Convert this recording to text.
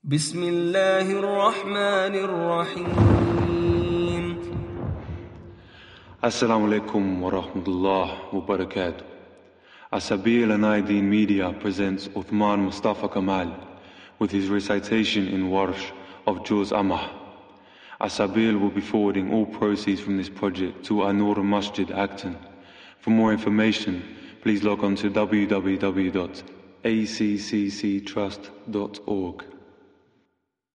بسم الله الرحمن الرحيم. Assalamu alaikum wa rahmatullah wa barakatuh. Asabil and Aydin Media presents Uthman Mustafa Kamal with his recitation in Warsh of Juz Amah. Asabil will be forwarding all proceeds from this project to An-Nur Masjid Acton. For more information, please log on to www.acccctrust.org.